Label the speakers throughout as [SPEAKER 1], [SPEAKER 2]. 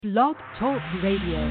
[SPEAKER 1] Blog Talk Radio.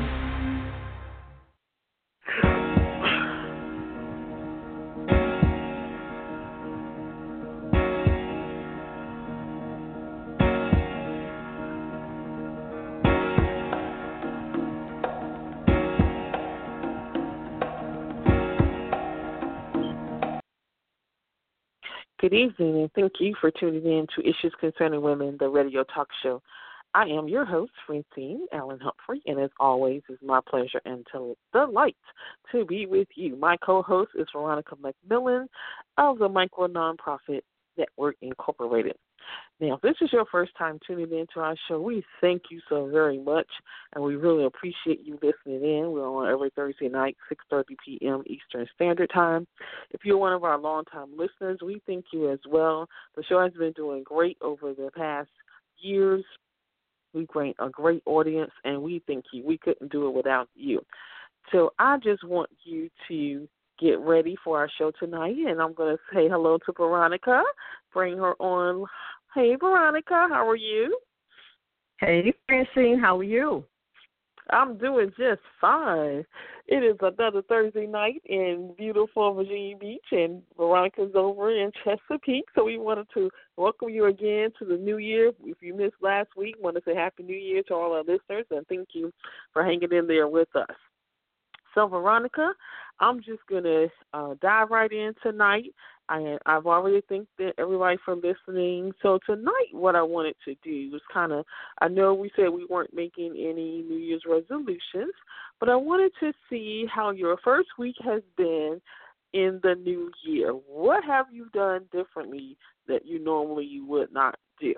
[SPEAKER 2] Good evening, and thank you for tuning in to Issues Concerning Women, the radio talk show. I am your host, Francine Allen Humphrey, and as always, it's my pleasure and delight to be with you. My co-host is Veronica McMillan of the Micro Nonprofit Network Incorporated. Now, if this is your first time tuning in to our show, we thank you so very much, and we really appreciate you listening in. We're on every Thursday night, 6:30 p.m. Eastern Standard Time. If you're one of our longtime listeners, we thank you as well. The show has been doing great over the past years. We've gained a great audience, and we thank you. We couldn't do it without you. So I just want you to get ready for our show tonight, and I'm going to say hello to Veronica, bring her on. Hey, Veronica, how are you?
[SPEAKER 3] Hey, Francine, how are you?
[SPEAKER 2] I'm doing just fine. It is another Thursday night in beautiful Virginia Beach, and Veronica's over in Chesapeake, so we wanted to welcome you again to the new year. If you missed last week, I want to say Happy New Year to all our listeners, and thank you for hanging in there with us. So, Veronica, I'm just going to dive right in tonight. I've already thanked everybody for listening. So tonight what I wanted to do was I know we said we weren't making any New Year's resolutions, but I wanted to see how your first week has been in the new year. What have you done differently that you normally would not do?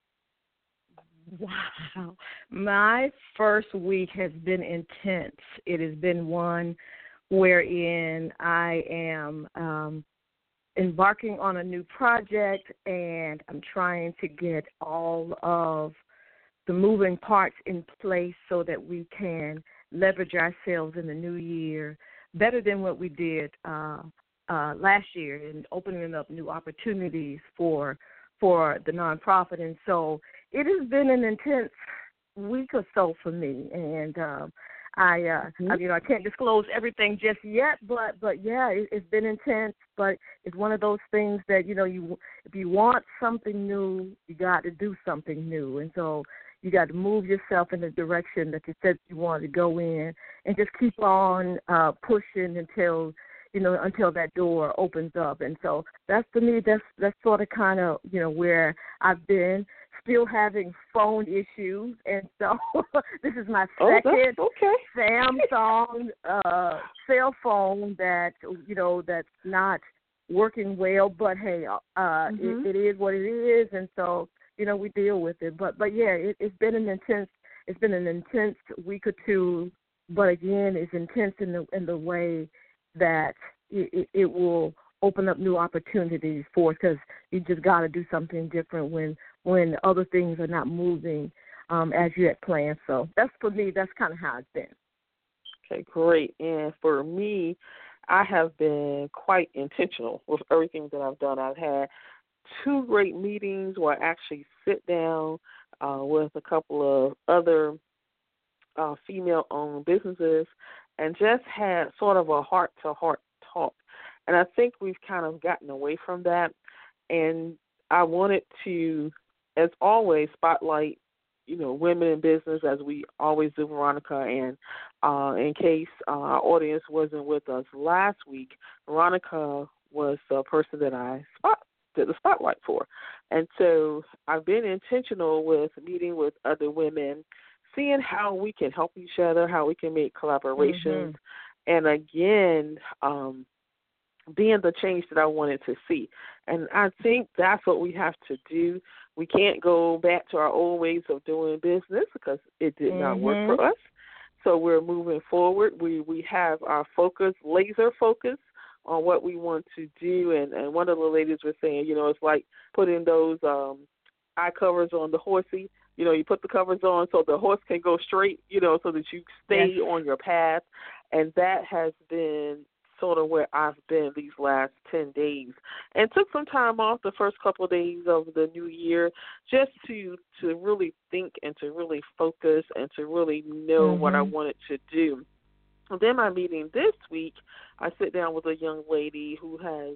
[SPEAKER 3] Wow. My first week has been intense. It has been one wherein I am embarking on a new project, and I'm trying to get all of the moving parts in place so that we can leverage ourselves in the new year better than what we did last year, and opening up new opportunities for the nonprofit. And so it has been an intense week or so for me, and I can't disclose everything just yet, but yeah, it's been intense. But it's one of those things that if you want something new, you got to do something new, and so you got to move yourself in the direction that you said you wanted to go in, and just keep on pushing until that door opens up. And so that's, for me, that's sort of kind of where I've been. Still having phone issues, and so this is my second Samsung cell phone that's not working well. But hey, it is what it is, and so we deal with it. But yeah, it's been an intense week or two. But again, it's intense in the way that it will open up new opportunities for us, because you just got to do something different when other things are not moving as you had planned. So that's, for me, that's kind of how it's been.
[SPEAKER 2] Okay, great. And for me, I have been quite intentional with everything that I've done. I've had 2 great meetings where I actually sit down with a couple of other female-owned businesses and just had sort of a heart-to-heart talk. And I think we've kind of gotten away from that. And I wanted to, as always, spotlight, women in business, as we always do, Veronica. And in case our audience wasn't with us last week, Veronica was the person that I did the spotlight for. And so I've been intentional with meeting with other women, seeing how we can help each other, how we can make collaborations, and again, being the change that I wanted to see. And I think that's what we have to do. We can't go back to our old ways of doing business because it did not work for us. So we're moving forward. We have our laser focus on what we want to do. And one of the ladies was saying, it's like putting those eye covers on the horsey. You put the covers on so the horse can go straight, so that you stay on your path. And that has been sort of where I've been these last 10 days, and took some time off the first couple of days of the new year just to really think and to really focus and to really know what I wanted to do. And then my meeting this week, I sit down with a young lady who has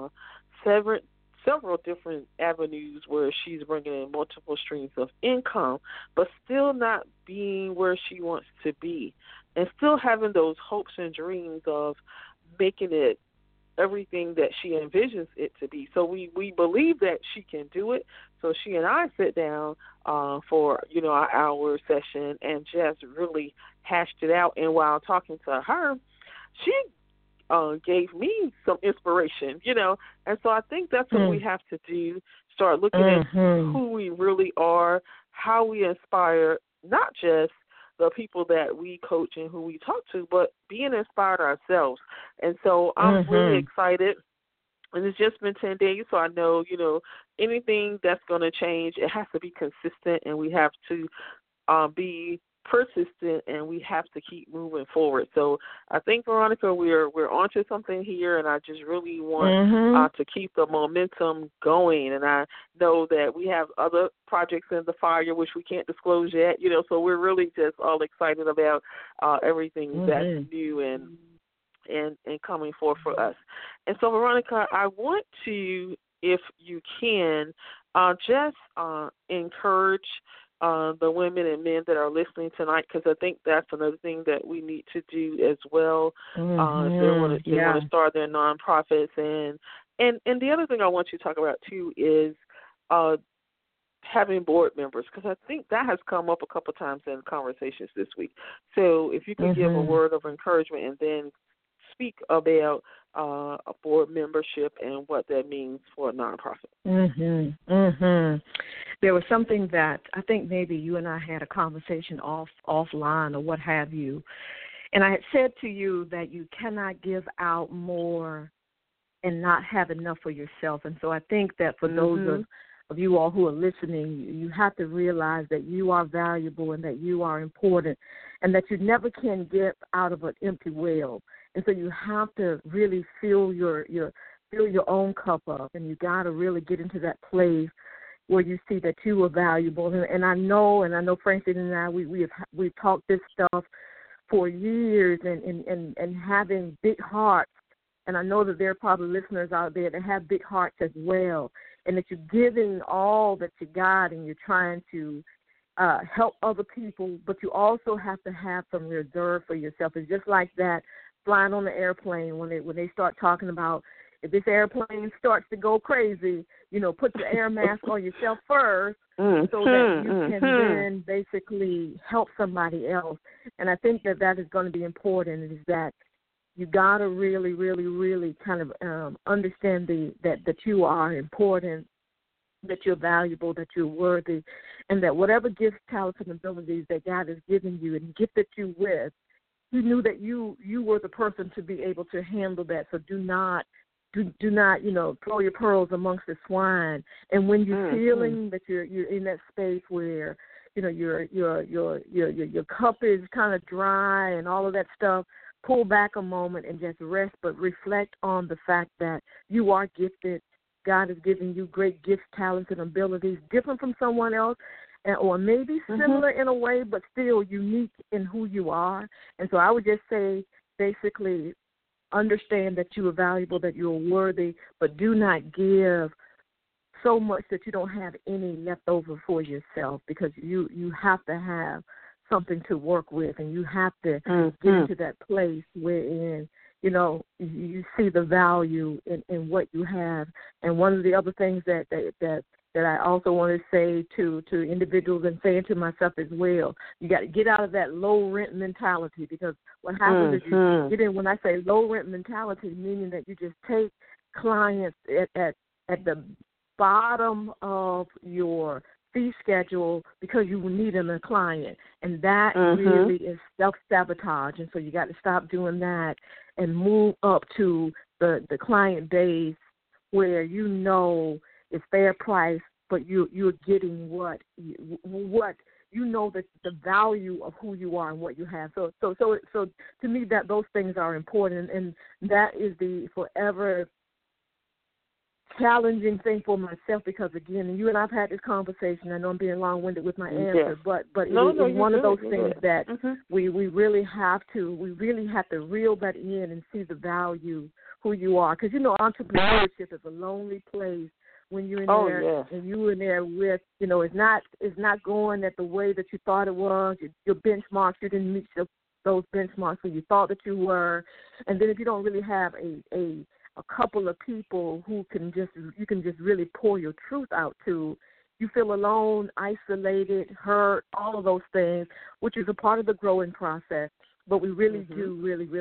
[SPEAKER 2] several different avenues where she's bringing in multiple streams of income, but still not being where she wants to be, and still having those hopes and dreams of making it everything that she envisions it to be. So we believe that she can do it. So she and I sit down for, our hour session and just really hashed it out. And while talking to her, she gave me some inspiration, and so I think that's what we have to do, start looking at who we really are, how we inspire not just the people that we coach and who we talk to, but being inspired ourselves. And so I'm really excited. And it's just been 10 days, so I know, anything that's going to change, it has to be consistent, and we have to be persistent, and we have to keep moving forward. So I think, Veronica, we're onto something here, and I just really want to keep the momentum going. And I know that we have other projects in the fire which we can't disclose yet, so we're really just all excited about everything that's new and coming forth for us. And so, Veronica, I want to, if you can, just encourage the women and men that are listening tonight, because I think that's another thing that we need to do as well. If they want to start their nonprofits, and the other thing I want you to talk about too is having board members, because I think that has come up a couple of times in conversations this week. So if you could give a word of encouragement and then speak about a board membership and what that means for a nonprofit.
[SPEAKER 3] There was something that I think maybe you and I had a conversation offline or what have you, and I had said to you that you cannot give out more and not have enough for yourself. And so I think that for those of you all who are listening, you have to realize that you are valuable and that you are important, and that you never can get out of an empty well. And so you have to really fill your own cup up, and you got to really get into that place where you see that you are valuable. And I know Francine and I, we've talked this stuff for years, and having big hearts. And I know that there are probably listeners out there that have big hearts as well, and that you're giving all that you got, and you're trying to help other people, but you also have to have some reserve for yourself. It's just like that flying on the airplane when they start talking about, if this airplane starts to go crazy, put your air mask on yourself first so that you can then basically help somebody else. And I think that is going to be important, is that you got to really, really, really kind of understand that you are important, that you're valuable, that you're worthy, and that whatever gifts, talents, and abilities that God has given you and gifted you with, He knew that you were the person to be able to handle that. So do not throw your pearls amongst the swine. And when you're feeling that you're in that space where your cup is kind of dry and all of that stuff, pull back a moment and just rest, but reflect on the fact that you are gifted. God has given you great gifts, talents, and abilities, different from someone else, or maybe similar in a way, but still unique in who you are. And so I would just say, basically, understand that you are valuable, that you are worthy, but do not give so much that you don't have any left over for yourself, because you have to have something to work with, and you have to get into that place wherein you see the value in what you have. And one of the other things that I also want to say to individuals, and saying to myself as well, you got to get out of that low rent mentality, because what happens is you get in, when I say low rent mentality, meaning that you just take clients at the bottom of your fee schedule because you need them a client, and that really is self-sabotage. And so you got to stop doing that and move up to the client base where it's fair price, but you're getting what you know that the value of who you are and what you have. So to me, that those things are important, and that is the forever challenging thing for myself, because again, and you and I've had this conversation. I know I'm being long-winded with my answer, but it's one of those things that we really have to reel that in and see the value who you are, because entrepreneurship is a lonely place when you're in there and you in there with it's not going at the way that you thought it was. Your benchmarks, you didn't meet those benchmarks where you thought that you were, and then if you don't really have a couple of people who you can just really pour your truth out to, you feel alone, isolated, hurt, all of those things, which is a part of the growing process. But we really do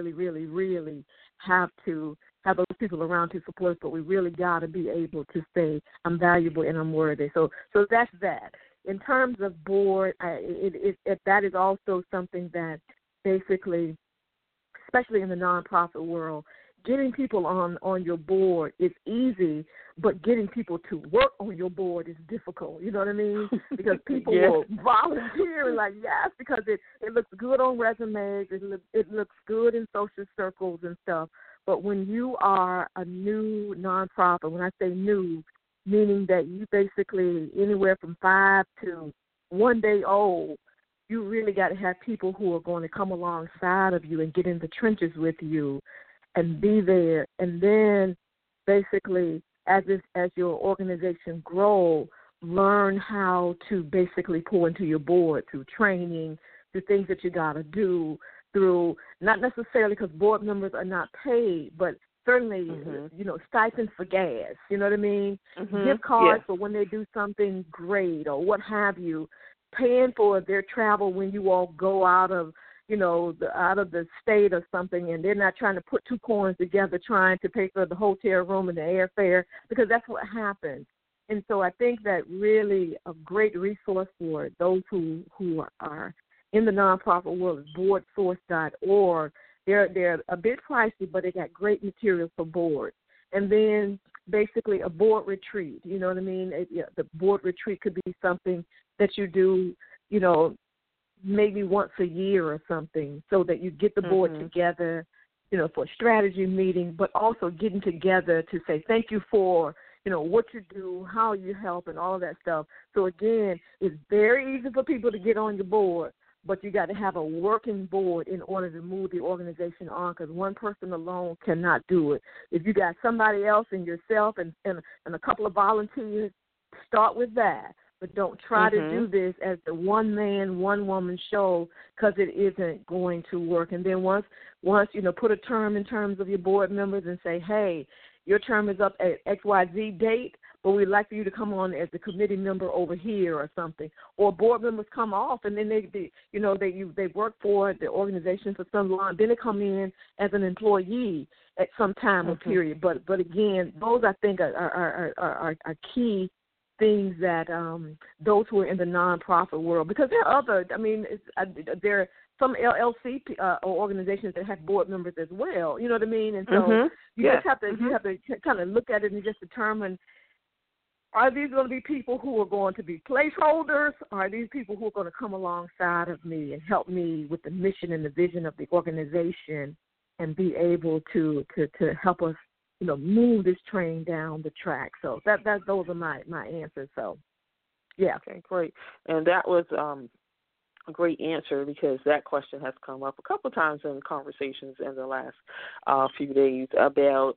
[SPEAKER 3] really have to have those people around to support us, but we really got to be able to say, I'm valuable and I'm worthy. So that's that. In terms of board, that is also something that basically, especially in the nonprofit world, getting people on your board is easy, but getting people to work on your board is difficult. You know what I mean? Because people will volunteer because it looks good on resumes, it looks good in social circles and stuff. But when you are a new nonprofit, when I say new, meaning that you basically anywhere from 5 to 1 day old, you really got to have people who are going to come alongside of you and get in the trenches with you and be there, and then basically as your organization grows, learn how to basically pour into your board through training, through things that you got to do, through not necessarily because board members are not paid, but certainly stipends for gas. You know what I mean? Gift cards for when they do something great or what have you, paying for their travel when you all go out of the state or something, and they're not trying to put two coins together trying to pay for the hotel room and the airfare, because that's what happens. And so I think that really a great resource for those who are in the nonprofit world is boardsource.org. They're a bit pricey, but they got great materials for boards. And then basically a board retreat, you know what I mean? The board retreat could be something that you do, maybe once a year or something, so that you get the board together, for a strategy meeting, but also getting together to say thank you for, what you do, how you help, and all that stuff. So again, it's very easy for people to get on your board, but you got to have a working board in order to move the organization on, because one person alone cannot do it. If you got somebody else and yourself and a couple of volunteers, start with that. But don't try to do this as the one-man, one-woman show, because it isn't going to work. And then once put a term in terms of your board members and say, hey, your term is up at XYZ date, but we'd like for you to come on as a committee member over here or something. Or board members come off, and then they work for the organization for some long. Then they come in as an employee at some time or period. But again, those I think are key things that those who are in the nonprofit world, because there are other, there are some LLC organizations that have board members as well. You know what I mean? And so you just have to kind of look at it and just determine, are these going to be people who are going to be placeholders, or are these people who are going to come alongside of me and help me with the mission and the vision of the organization and be able to help us move this train down the track. So those are my answers. So, yeah.
[SPEAKER 2] Okay, great. And that was a great answer, because that question has come up a couple of times in conversations in the last few days about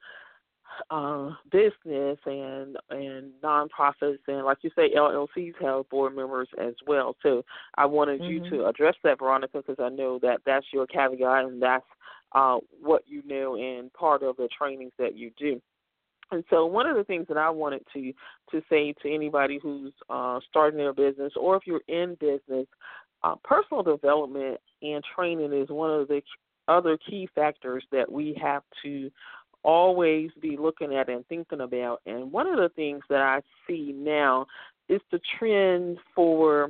[SPEAKER 2] business and nonprofits, and like you say, LLCs have board members as well. So I wanted you to address that, Veronica, because I know that that's your caveat, and that's what you know and part of the trainings that you do. And so one of the things that I wanted to say to anybody who's starting their business, or if you're in business, personal development and training is one of the other key factors that we have to always be looking at and thinking about. And one of the things that I see now is the trend for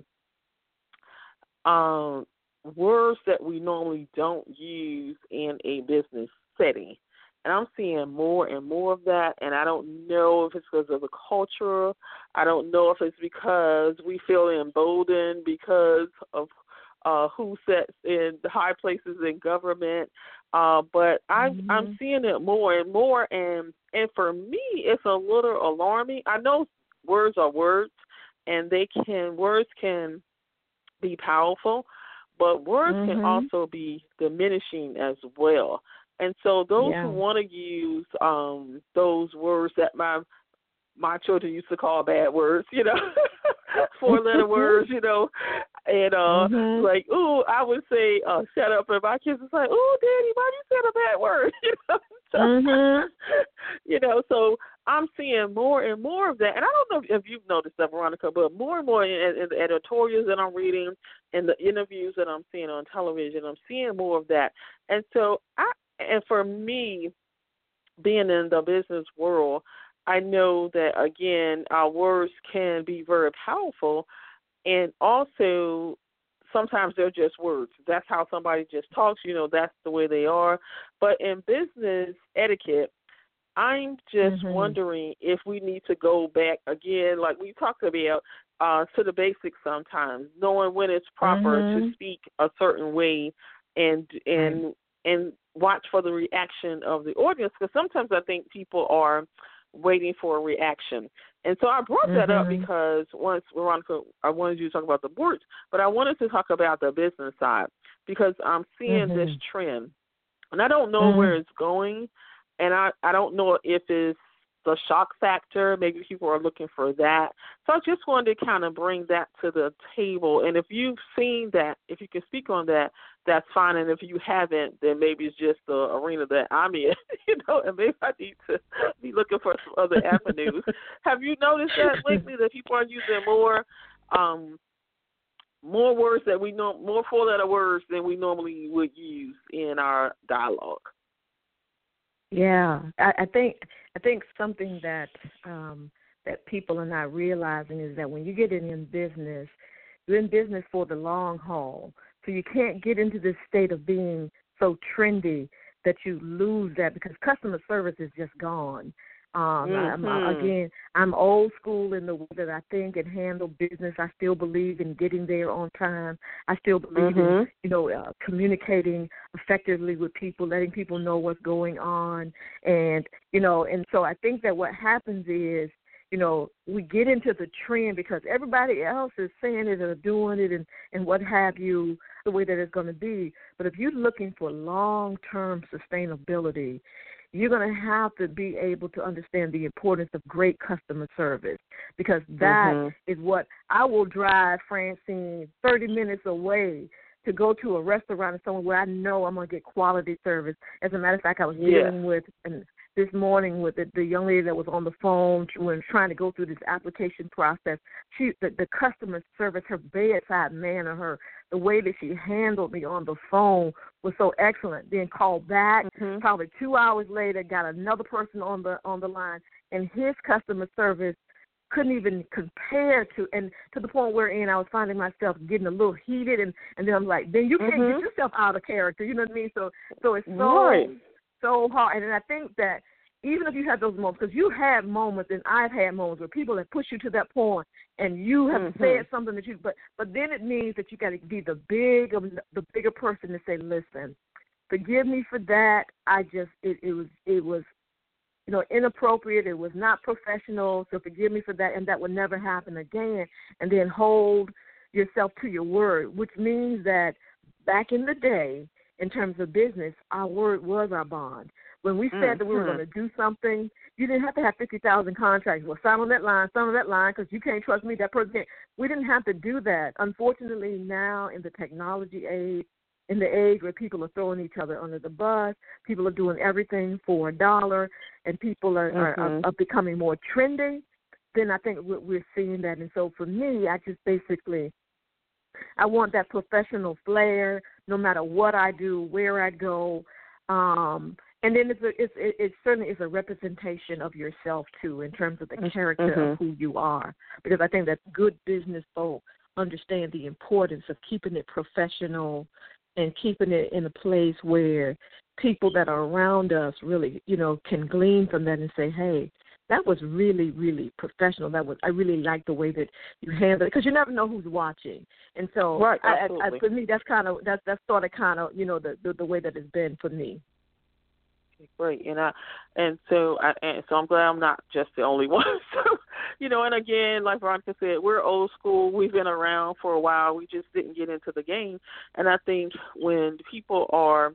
[SPEAKER 2] words that we normally don't use in a business setting. And I'm seeing more and more of that, and I don't know if it's because of the culture. I don't know if it's because we feel emboldened because of who sits in the high places in government. But I'm seeing it more and more, and for me, it's a little alarming. I know words are words, and words can be powerful, but words can also be diminishing as well. And so those who want to use those words that my children used to call bad words, 4-letter words, and like, ooh, I would say shut up, and my kids was like, ooh, Daddy, why you said a bad word? So I'm seeing more and more of that. And I don't know if you've noticed that, Veronica, but more and more in the editorials that I'm reading and the interviews that I'm seeing on television, I'm seeing more of that. And so and for me, being in the business world, I know that, again, our words can be very powerful, and also sometimes they're just words. That's how somebody just talks, that's the way they are. But in business etiquette, I'm just wondering if we need to go back again, like we talked about, to the basics sometimes, knowing when it's proper to speak a certain way and watch for the reaction of the audience, because sometimes I think people are waiting for a reaction. And so I brought that up because once, Veronica, I wanted you to talk about the words, but I wanted to talk about the business side because I'm seeing this trend. And I don't know where it's going, and I don't know if it's the shock factor. Maybe people are looking for that. So I just wanted to kind of bring that to the table. And if you've seen that, if you can speak on that, that's fine. And if you haven't, then maybe it's just the arena that I'm in, and maybe I need to be looking for some other avenues. Have you noticed that lately that people are using more words that we know, more 4-letter words than we normally would use in our dialogue?
[SPEAKER 3] Yeah, I think something that that people are not realizing is that when you get in business, you're in business for the long haul. So you can't get into this state of being so trendy that you lose that, because customer service is just gone. I'm old school in the way that I think and handle business. I still believe in getting there on time. I still believe in, communicating effectively with people, letting people know what's going on. And so I think that what happens is, we get into the trend because everybody else is saying it or doing it and what have you, the way that it's going to be. But if you're looking for long-term sustainability, you're going to have to be able to understand the importance of great customer service, because that is what I will drive, Francine, 30 minutes away to go to a restaurant or somewhere where I know I'm going to get quality service. As a matter of fact, I was dealing with this morning with the young lady that was on the phone when trying to go through this application process. The customer service, her bedside manner, the way that she handled me on the phone was so excellent. Then called back, probably 2 hours later, got another person on the line, and his customer service couldn't even compare to the point wherein I was finding myself getting a little heated, and then I'm like, then you can't get yourself out of character, you know what I mean? So it's so hard. And I think that even if you have those moments, because you have moments, and I've had moments where people have pushed you to that point, and you have said something that but then it means that you got to be the bigger person to say, listen, forgive me for that. It was inappropriate. It was not professional. So forgive me for that, and that will never happen again. And then hold yourself to your word, which means that back in the day, in terms of business, our word was our bond. When we said that we were going to do something, you didn't have to have 50,000 contracts. Well, sign on that line, because you can't trust me, that person can't. We didn't have to do that. Unfortunately, now in the technology age, in the age where people are throwing each other under the bus, people are doing everything for $1, and people are becoming more trendy, then I think we're seeing that. And so for me, I want that professional flair no matter what I do, where I go. And then it certainly is a representation of yourself, too, in terms of the character of who you are. Because I think that good business folk understand the importance of keeping it professional and keeping it in a place where people that are around us really, can glean from that and say, hey, that was really, really professional. I really like the way that you handle it, because you never know who's watching. And so,
[SPEAKER 2] right,
[SPEAKER 3] for me, that's sort of the way that it's been for me.
[SPEAKER 2] Great, and so I'm glad I'm not just the only one. So, and again, like Veronica said, we're old school. We've been around for a while. We just didn't get into the game. And I think when people are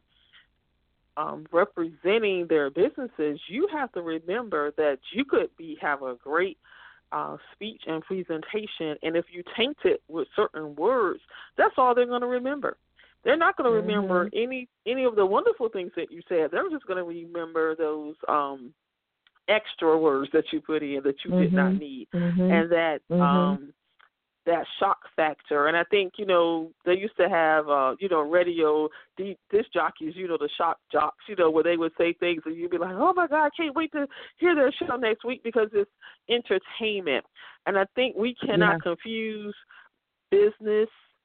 [SPEAKER 2] representing their businesses, you have to remember that you could have a great speech and presentation, and if you taint it with certain words, that's all they're going to remember. They're not going to remember any of the wonderful things that you said. They're just going to remember those extra words that you put in that you did not need, and that shock factor. And I think, they used to have, radio disc jockeys, the shock jocks, where they would say things and you'd be like, oh, my God, I can't wait to hear their show next week, because it's entertainment. And I think we cannot confuse business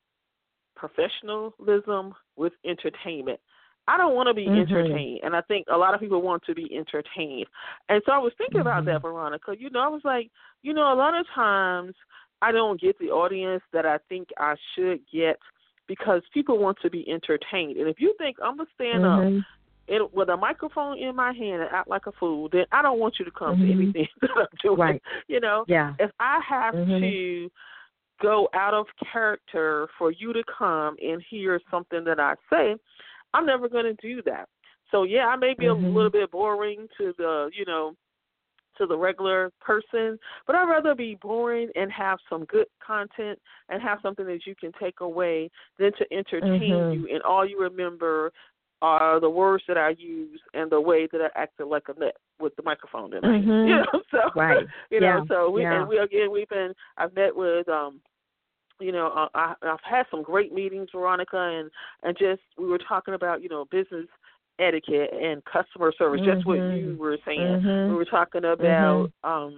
[SPEAKER 2] professionalism with entertainment. I don't want to be entertained, and I think a lot of people want to be entertained. And so I was thinking about that, Veronica. I was like, a lot of times I don't get the audience that I think I should get, because people want to be entertained. And if you think I'm going to stand up with a microphone in my hand and act like a fool, then I don't want you to come to anything that I'm doing.
[SPEAKER 3] Right.
[SPEAKER 2] If I have to go out of character for you to come and hear something that I say, I'm never going to do that. So, I may be a little bit boring to the, to the regular person, but I'd rather be boring and have some good content and have something that you can take away than to entertain you, and all you remember are the words that I use and the way that I acted like a nut with the microphone in my hand. I've met with, I've had some great meetings, Veronica, and just we were talking about, business etiquette and customer service, just what you were saying. We were talking about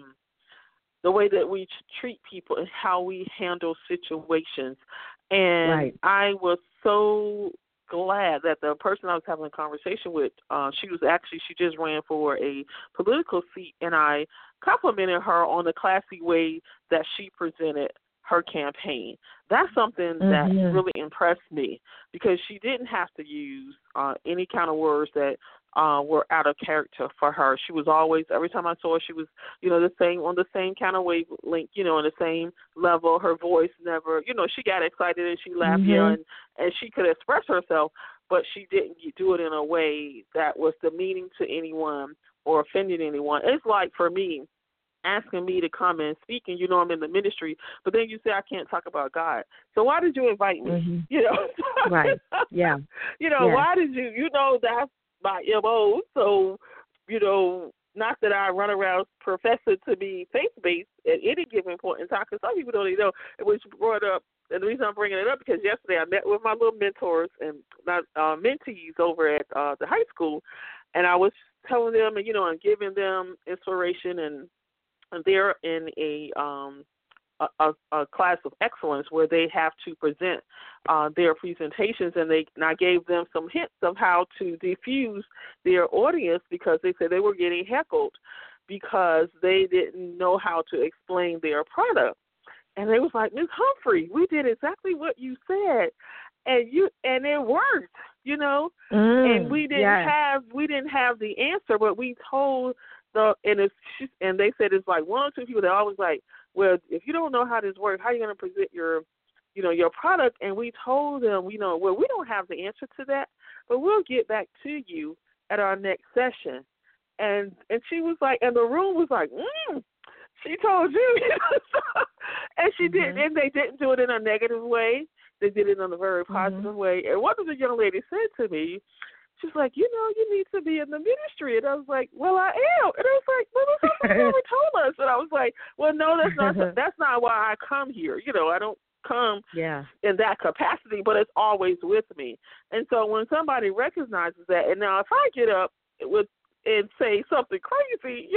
[SPEAKER 2] the way that we treat people and how we handle situations. And I was so glad that the person I was having a conversation with, she just ran for a political seat, and I complimented her on the classy way that she presented her campaign. That's something that really impressed me, because she didn't have to use any kind of words that were out of character for her. She was always, every time I saw her, she was, on the same kind of wavelength, in the same level. Her voice never, she got excited and she laughed, and she could express herself, but she didn't do it in a way that was demeaning to anyone or offending anyone. It's like, for me, asking me to come and speak, and I'm in the ministry, but then you say I can't talk about God. So why did you invite me?
[SPEAKER 3] Right. Yeah.
[SPEAKER 2] Why did you? That's my MO. So, not that I run around professing to be faith-based at any given point in time, because some people don't even know. It was brought up, and the reason I'm bringing it up, because yesterday I met with my little mentors and my mentees over at the high school, and I was telling them, and giving them inspiration, and they're in a class of excellence where they have to present their presentations, and I gave them some hints of how to diffuse their audience, because they said they were getting heckled because they didn't know how to explain their product. And they was like, Ms. Humphrey, we did exactly what you said, and it worked, and we didn't have the answer, but we told and they said it's like one or two people that always like, well, if you don't know how this works, how are you going to present your product? And we told them, well, we don't have the answer to that, but we'll get back to you at our next session. And she was like, and the room was like, she told you, and she did, and they didn't do it in a negative way. They did it in a very positive way. And one of the young ladies said to me, she's like, you need to be in the ministry. And I was like, well, I am. And I was like, well, this never told us. And I was like, well, no, that's not why I come here. I don't come in that capacity, but it's always with me. And so when somebody recognizes that, and now if I get up and say something crazy,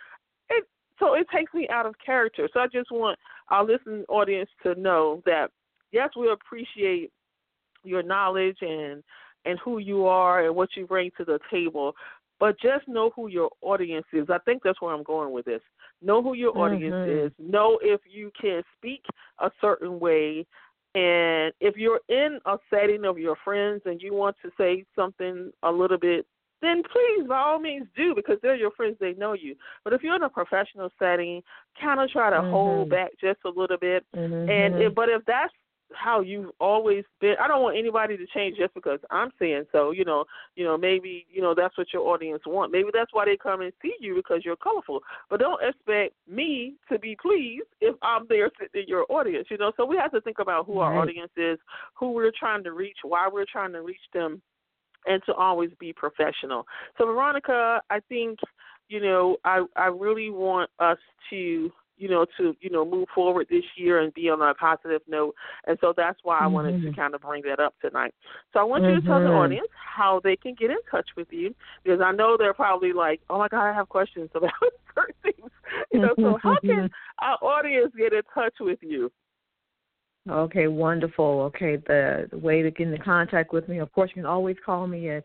[SPEAKER 2] so it takes me out of character. So I just want our listening audience to know that, yes, we appreciate your knowledge and and who you are and what you bring to the table, but just know who your audience is. I think that's where I'm going with this. Know who your audience is. Know if you can speak a certain way. And if you're in a setting of your friends and you want to say something a little bit, then please, by all means, do, because they're your friends, they know you. But if you're in a professional setting, kind of try to hold back just a little bit. But if that's how you've always been, I don't want anybody to change just because I'm saying so. Maybe that's what your audience want. Maybe that's why they come and see you, because you're colorful. But don't expect me to be pleased if I'm there sitting in your audience. So we have to think about who our audience is, who we're trying to reach, why we're trying to reach them, and to always be professional. So, Veronica, I think, I really want us to move forward this year and be on a positive note. And so that's why I wanted to kind of bring that up tonight. So I want you to tell the audience how they can get in touch with you, because I know they're probably like, oh, my God, I have questions about certain things. So how can our audience get in touch with you?
[SPEAKER 3] Okay, wonderful. Okay, the way to get in contact with me, of course, you can always call me at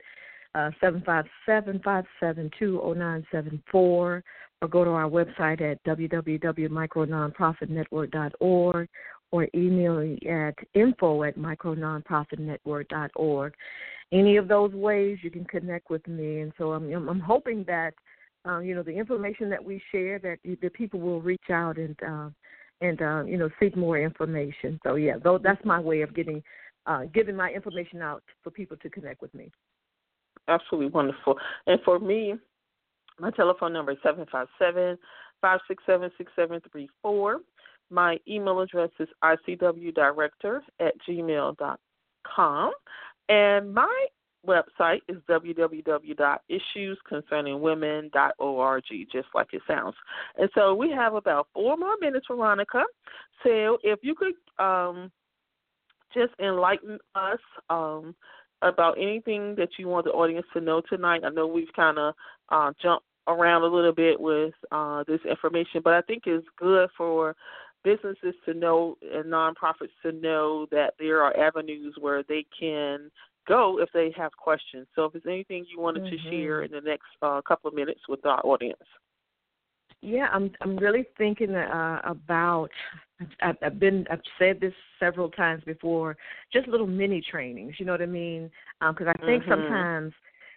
[SPEAKER 3] 757-572-0974, or go to our website at www.micrononprofitnetwork.org, or email me at info@micrononprofitnetwork.org. Any of those ways you can connect with me, and so I'm hoping that the information that we share, that the people will reach out and seek more information. So yeah, that's my way of giving my information out for people to connect with me.
[SPEAKER 2] Absolutely wonderful. And for me, my telephone number is 757-567-6734. My email address is icwdirector@gmail.com. And my website is www.issuesconcerningwomen.org, just like it sounds. And so we have about 4 more minutes, Veronica. So if you could just enlighten us about anything that you want the audience to know tonight. I know we've kind of jumped around a little bit with this information, but I think it's good for businesses to know and nonprofits to know that there are avenues where they can go if they have questions. So if there's anything you wanted to share in the next couple of minutes with our audience.
[SPEAKER 3] Yeah, I'm really thinking about. I've said this several times before. Just little mini trainings. You know what I mean? Because I think sometimes,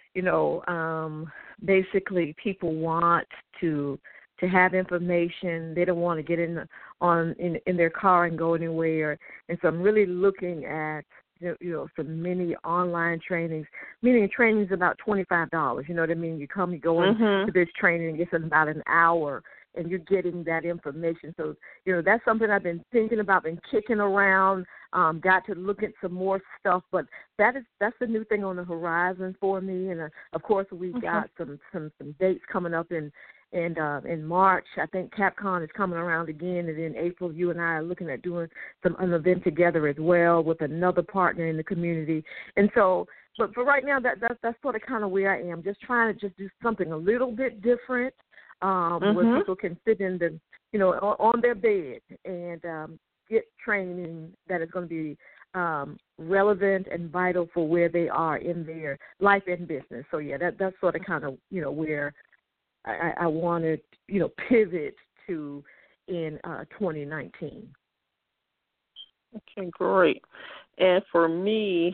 [SPEAKER 3] basically people want to have information. They don't want to get in their car and go anywhere. And so I'm really looking at some mini online trainings, meaning trainings about $25. You know what I mean? You go into this training, it's in about an hour, and you're getting that information. So, that's something I've been thinking about, been kicking around, got to look at some more stuff, but that's the new thing on the horizon for me. And, of course, we've got some dates coming up in March. I think CapCon is coming around again, and in April, you and I are looking at doing an event together as well with another partner in the community. And so, but for right now, that's sort of kind of where I am, just trying to just do something a little bit different, where people can sit in on their bed and get training that is going to be relevant and vital for where they are in their life and business. So yeah, that's sort of kind of where I want to, pivot to in 2019.
[SPEAKER 2] Okay, great. And for me,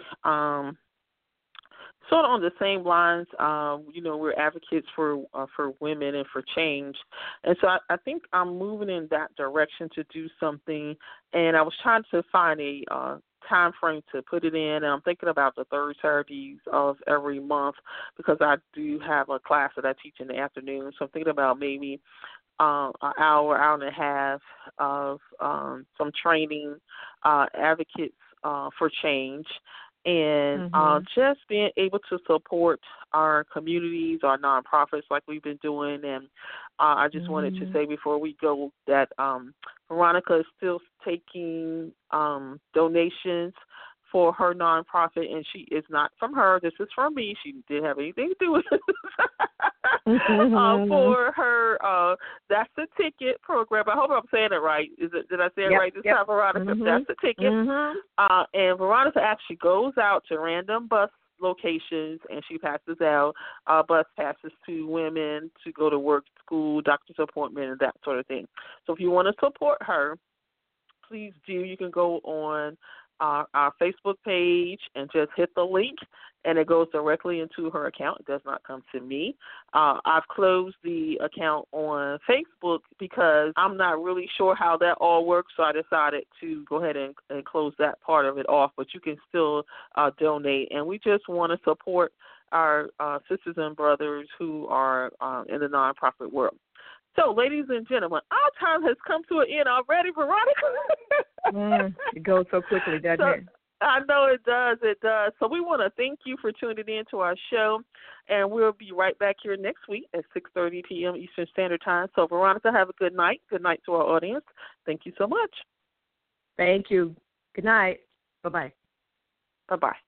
[SPEAKER 2] sort of on the same lines, we're advocates for women and for change. And so I think I'm moving in that direction to do something. And I was trying to find a time frame to put it in, and I'm thinking about the third Saturdays of every month, because I do have a class that I teach in the afternoon. So I'm thinking about maybe an hour and a half of some training, advocates for change, and just being able to support our communities, our nonprofits like we've been doing. And I just wanted to say before we go that Veronica is still taking donations for her nonprofit, and she is not from her. This is from me. She didn't have anything to do with it. For her, That's the Ticket program. I hope I'm saying it right. Did I say it right this time, Veronica? That's the Ticket. And Veronica actually goes out to random bus locations, and she passes out bus passes to women to go to work, school, doctor's appointment, and that sort of thing. So if you want to support her, please do. You can go on our Facebook page and just hit the link, and it goes directly into her account. It does not come to me. I've closed the account on Facebook because I'm not really sure how that all works, so I decided to go ahead and close that part of it off. But you can still donate, and we just want to support our sisters and brothers who are in the nonprofit world. So, ladies and gentlemen, our time has come to an end already, Veronica.
[SPEAKER 3] It goes so quickly, doesn't it?
[SPEAKER 2] I know it does. It does. So we want to thank you for tuning in to our show, and we'll be right back here next week at 6:30 p.m. Eastern Standard Time. So, Veronica, have a good night. Good night to our audience. Thank you so much.
[SPEAKER 3] Thank you. Good night. Bye-bye.
[SPEAKER 2] Bye-bye.